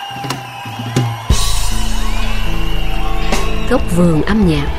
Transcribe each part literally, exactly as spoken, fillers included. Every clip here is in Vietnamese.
Góc vườn âm nhạc.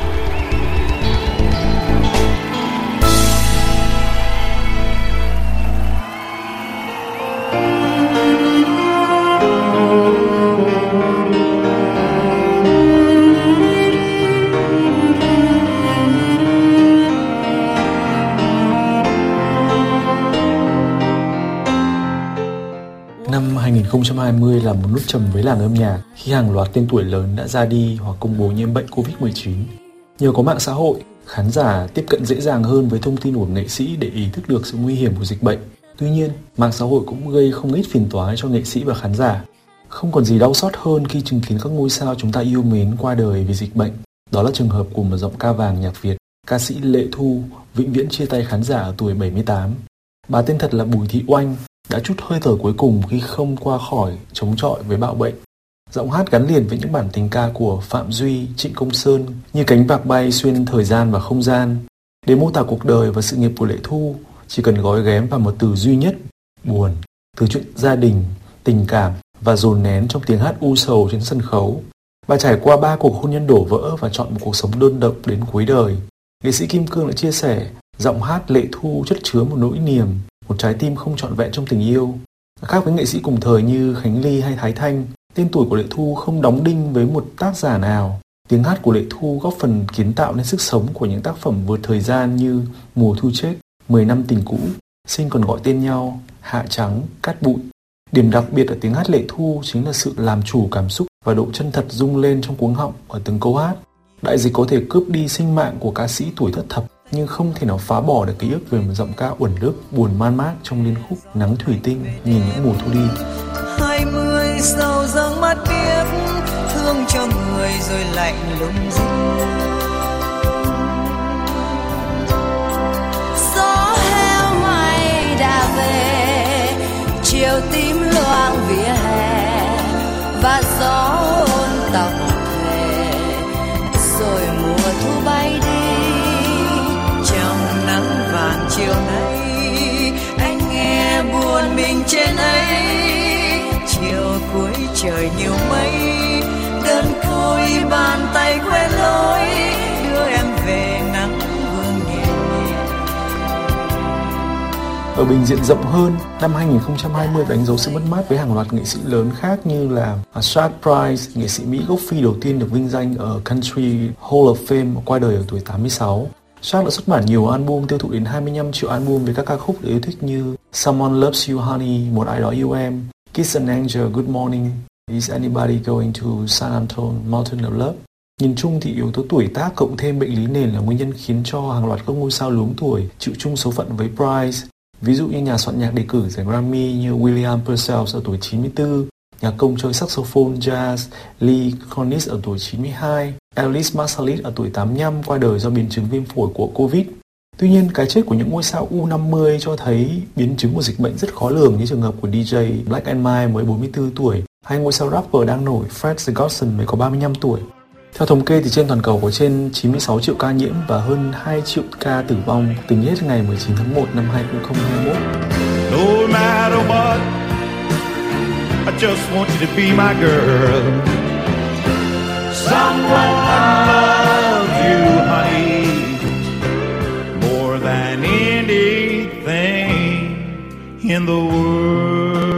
Năm hai không hai không là một nút trầm với làng âm nhạc khi hàng loạt tên tuổi lớn đã ra đi hoặc công bố nhiễm bệnh covid mười chín. Nhờ có mạng xã hội, khán giả tiếp cận dễ dàng hơn với thông tin của nghệ sĩ để ý thức được sự nguy hiểm của dịch bệnh. Tuy nhiên, mạng xã hội cũng gây không ít phiền toái cho nghệ sĩ và khán giả. Không còn gì đau xót hơn khi chứng kiến các ngôi sao chúng ta yêu mến qua đời vì dịch bệnh. Đó là trường hợp của một giọng ca vàng nhạc Việt, ca sĩ Lệ Thu, vĩnh viễn chia tay khán giả ở tuổi bảy mươi tám. Bà tên thật là Bùi Thị Oanh, đã trút hơi thở cuối cùng khi không qua khỏi chống chọi với bạo bệnh. Giọng hát gắn liền với những bản tình ca của Phạm Duy, Trịnh Công Sơn như cánh bạc bay xuyên thời gian và không gian. Để mô tả cuộc đời và sự nghiệp của Lệ Thu, chỉ cần gói ghém vào một từ duy nhất: buồn. Từ chuyện gia đình, tình cảm và dồn nén trong tiếng hát u sầu trên sân khấu. Bà trải qua ba cuộc hôn nhân đổ vỡ và chọn một cuộc sống đơn độc đến cuối đời. Nghệ sĩ Kim Cương đã chia sẻ, giọng hát Lệ Thu chất chứa một nỗi niềm, một trái tim không trọn vẹn trong tình yêu. Khác với nghệ sĩ cùng thời như Khánh Ly hay Thái Thanh, tên tuổi của Lệ Thu không đóng đinh với một tác giả nào. Tiếng hát của Lệ Thu góp phần kiến tạo nên sức sống của những tác phẩm vượt thời gian như Mùa Thu Chết, Mười Năm Tình Cũ, Sinh Còn Gọi Tên Nhau, Hạ Trắng, Cát Bụi. Điểm đặc biệt ở tiếng hát Lệ Thu chính là sự làm chủ cảm xúc và độ chân thật rung lên trong cuống họng ở từng câu hát. Đại dịch có thể cướp đi sinh mạng của ca sĩ tuổi thất thập, nhưng không thể nào phá bỏ được ký ức về một giọng ca uẩn ức buồn man mác trong liên khúc Nắng Thủy Tinh Nhìn Những Mùa Thu Đi. Hai mươi sầu răng mắt biếc, thương cho người rồi lạnh lùng dưng. Gió heo mai đã về, chiều tím loang vỉa hè và gió hôn tóc thề, rồi mùa thu bay đi. Trong nắng vàng chiều nay, anh nghe buồn mình trên ấy. Chiều cuối trời nhiều mây, đơn côi bàn tay quen lối, đưa em về nắng vương nhẹ nhẹ. Ở bình diện rộng hơn, năm hai không hai không đánh dấu sự mất mát với hàng loạt nghệ sĩ lớn khác như là Shad Price, nghệ sĩ Mỹ gốc Phi đầu tiên được vinh danh ở Country Hall of Fame, qua đời ở tuổi tám mươi sáu. Shad đã xuất bản nhiều album, tiêu thụ đến hai mươi lăm triệu album với các ca khúc được yêu thích như Someone Loves You Honey, Một Ai Đó Yêu Em, Kiss an Angel, Good Morning, Is Anybody Going to San Antonio, Mountain of Love. Nhìn chung thì yếu tố tuổi tác cộng thêm bệnh lý nền là nguyên nhân khiến cho hàng loạt các ngôi sao luống tuổi chịu chung số phận với Price. Ví dụ như nhà soạn nhạc đề cử giải Grammy như William Purcell ở tuổi chín mươi tư, nhạc công chơi saxophone jazz Lee Konitz ở tuổi chín mươi hai, Elvis Marsalis ở tuổi tám mươi lăm qua đời do biến chứng viêm phổi của Covid. Tuy nhiên, cái chết của những ngôi sao u năm mươi cho thấy biến chứng của dịch bệnh rất khó lường, như trường hợp của đê gi Black and Mild mới bốn mươi tư tuổi, hay ngôi sao rapper đang nổi Fred Godson mới có ba mươi lăm tuổi. Theo thống kê thì trên toàn cầu có trên chín mươi sáu triệu ca nhiễm và hơn hai triệu ca tử vong tính hết ngày mười chín tháng một năm hai không hai mốt. No matter what, I just want you to be my girl. Someone loves you, honey, more than anything in the world.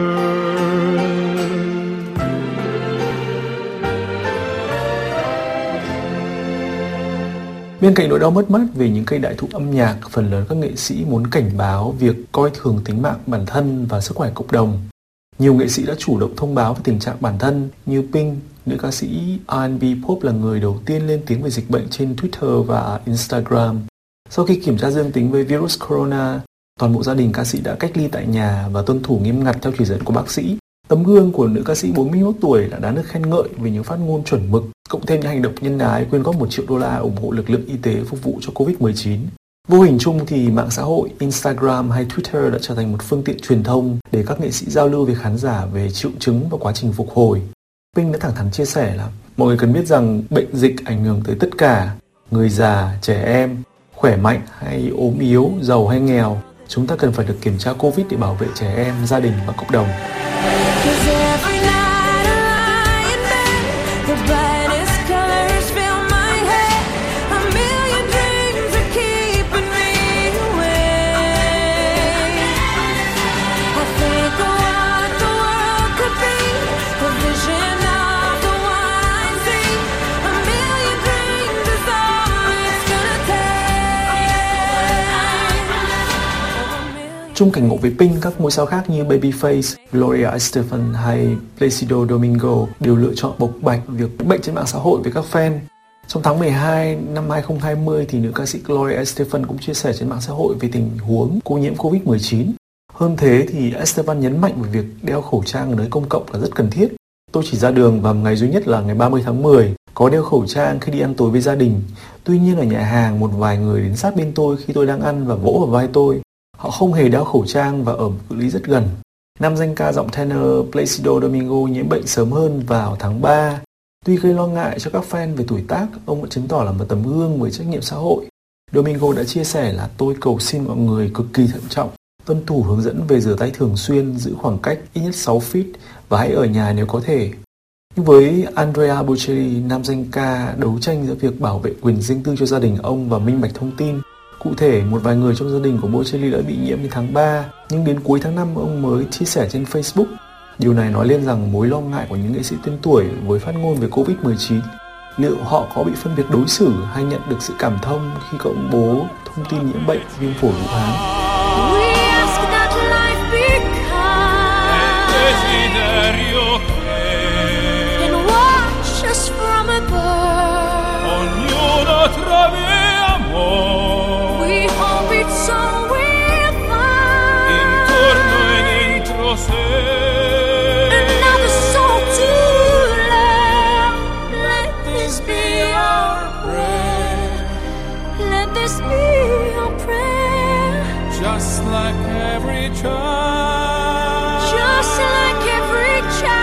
Bên cạnh nỗi đau mất mát về những cây đại thụ âm nhạc, phần lớn các nghệ sĩ muốn cảnh báo việc coi thường tính mạng bản thân và sức khỏe cộng đồng. Nhiều nghệ sĩ đã chủ động thông báo về tình trạng bản thân, như Pink, nữ ca sĩ R and B pop là người đầu tiên lên tiếng về dịch bệnh trên Twitter và Instagram. Sau khi kiểm tra dương tính với virus corona, toàn bộ gia đình ca sĩ đã cách ly tại nhà và tuân thủ nghiêm ngặt theo chỉ dẫn của bác sĩ. Tấm gương của nữ ca sĩ bốn mươi mốt tuổi đã đáng được khen ngợi vì những phát ngôn chuẩn mực, cộng thêm những hành động nhân ái quyên góp một triệu đô la ủng hộ lực lượng y tế phục vụ cho covid mười chín. Vô hình chung thì mạng xã hội, Instagram hay Twitter đã trở thành một phương tiện truyền thông để các nghệ sĩ giao lưu với khán giả về triệu chứng và quá trình phục hồi. Pink đã thẳng thắn chia sẻ là mọi người cần biết rằng bệnh dịch ảnh hưởng tới tất cả, người già, trẻ em, khỏe mạnh hay ốm yếu, giàu hay nghèo. Chúng ta cần phải được kiểm tra Covid để bảo vệ trẻ em, gia đình và cộng đồng. Cause every night Chung cảnh ngộ với Pink, các ngôi sao khác như Babyface, Gloria Estefan hay Placido Domingo đều lựa chọn bộc bạch việc bệnh trên mạng xã hội với các fan. Trong tháng mười hai năm hai không hai không thì nữ ca sĩ Gloria Estefan cũng chia sẻ trên mạng xã hội về tình huống cô nhiễm covid mười chín. Hơn thế thì Estefan nhấn mạnh về việc đeo khẩu trang ở nơi công cộng là rất cần thiết. Tôi chỉ ra đường vào ngày duy nhất là ngày ba mươi tháng mười, có đeo khẩu trang khi đi ăn tối với gia đình. Tuy nhiên ở nhà hàng, một vài người đến sát bên tôi khi tôi đang ăn và vỗ vào vai tôi. Họ không hề đeo khẩu trang và ở một cự ly rất gần. Nam danh ca giọng tenor Placido Domingo nhiễm bệnh sớm hơn vào tháng ba. Tuy gây lo ngại cho các fan về tuổi tác, ông vẫn chứng tỏ là một tấm gương với trách nhiệm xã hội. Domingo đã chia sẻ là tôi cầu xin mọi người cực kỳ thận trọng, tuân thủ hướng dẫn về rửa tay thường xuyên, giữ khoảng cách ít nhất sáu feet và hãy ở nhà nếu có thể. Nhưng với Andrea Bocelli, nam danh ca đấu tranh giữa việc bảo vệ quyền riêng tư cho gia đình ông và minh bạch thông tin. Cụ thể, một vài người trong gia đình của Bocelli đã bị nhiễm đến tháng ba, nhưng đến cuối tháng năm ông mới chia sẻ trên Facebook. Điều này nói lên rằng mối lo ngại của những nghệ sĩ tên tuổi với phát ngôn về covid mười chín. Liệu họ có bị phân biệt đối xử hay nhận được sự cảm thông khi công bố thông tin nhiễm bệnh viêm phổi Vũ Hán? Just like every child. Just like every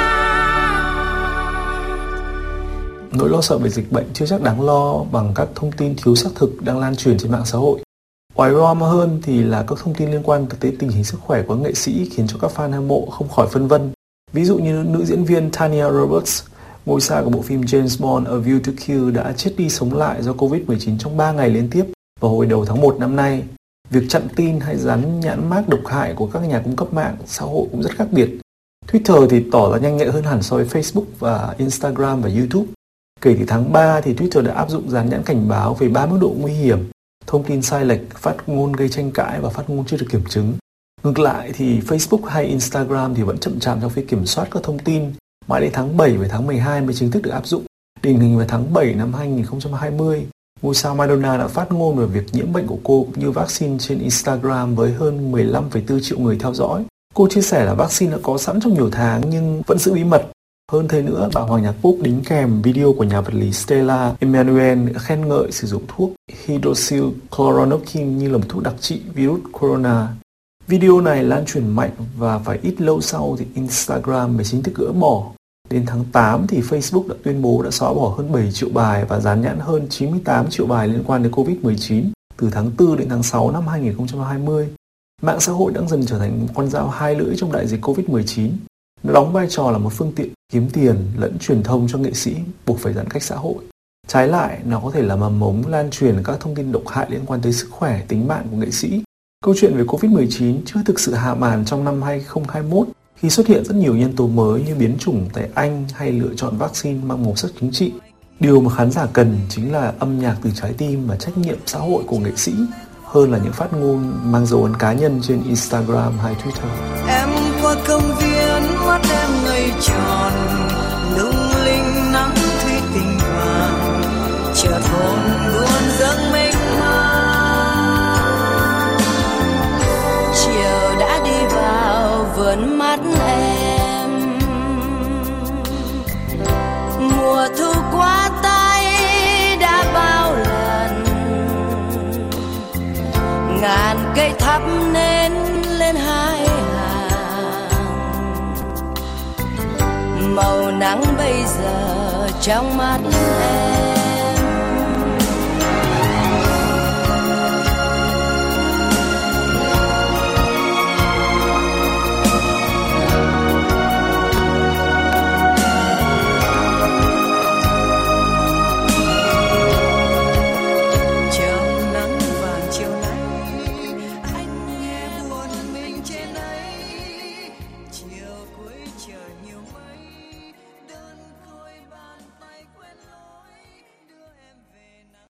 child. Nỗi lo sợ về dịch bệnh chưa chắc đáng lo bằng các thông tin thiếu xác thực đang lan truyền trên mạng xã hội. Oái oăm hơn thì là các thông tin liên quan tới tình hình sức khỏe của nghệ sĩ khiến cho các fan hâm mộ không khỏi phân vân. Ví dụ như nữ diễn viên Tanya Roberts, ngôi sao của bộ phim James Bond A View to Kill đã chết đi sống lại do covid mười chín trong ba ngày liên tiếp vào hồi đầu tháng một năm nay. Việc chặn tin hay dán nhãn mác độc hại của các nhà cung cấp mạng xã hội cũng rất khác biệt. Twitter thì tỏ ra nhanh nhạy hơn hẳn so với Facebook và Instagram và YouTube. Kể từ tháng ba thì Twitter đã áp dụng dán nhãn cảnh báo về ba mức độ nguy hiểm, thông tin sai lệch, phát ngôn gây tranh cãi và phát ngôn chưa được kiểm chứng. Ngược lại thì Facebook hay Instagram thì vẫn chậm chạp trong việc kiểm soát các thông tin. Mãi đến tháng bảy và tháng mười hai mới chính thức được áp dụng. Điển hình vào tháng bảy năm hai không hai không, ngôi sao Madonna đã phát ngôn về việc nhiễm bệnh của cô cũng như vaccine trên Instagram với hơn mười lăm phẩy bốn triệu người theo dõi. Cô chia sẻ là vaccine đã có sẵn trong nhiều tháng nhưng vẫn giữ bí mật. Hơn thế nữa, bà hoàng nhạc pop đính kèm video của nhà vật lý Stella Emanuel khen ngợi sử dụng thuốc hydroxychloroquine như là một thuốc đặc trị virus corona. Video này lan truyền mạnh và phải ít lâu sau thì Instagram mới chính thức gỡ bỏ. Đến tháng tám thì Facebook đã tuyên bố đã xóa bỏ hơn bảy triệu bài và dán nhãn hơn chín mươi tám triệu bài liên quan đến covid mười chín từ tháng tư đến tháng sáu năm hai không hai không. Mạng xã hội đang dần trở thành một con dao hai lưỡi trong đại dịch covid mười chín. Nó đóng vai trò là một phương tiện kiếm tiền lẫn truyền thông cho nghệ sĩ buộc phải giãn cách xã hội. Trái lại, nó có thể là mầm mống lan truyền các thông tin độc hại liên quan tới sức khỏe, tính mạng của nghệ sĩ. Câu chuyện về covid mười chín chưa thực sự hạ màn trong năm hai không hai mốt khi xuất hiện rất nhiều nhân tố mới như biến chủng tại Anh hay lựa chọn vaccine mang màu sắc chính trị. Điều mà khán giả cần chính là âm nhạc từ trái tim và trách nhiệm xã hội của nghệ sĩ hơn là những phát ngôn mang dấu ấn cá nhân trên Instagram hay Twitter. Em qua công viên mắt em ngây tròn, lung linh nắng thủy tinh vàng, chợt hồn buồn dâng mênh mang. Chiều đã đi vào vườn mắt em, mùa thu qua tay đã bao lần, ngàn cây thắp nến lên hai hàng, màu nắng bây giờ trong mắt em.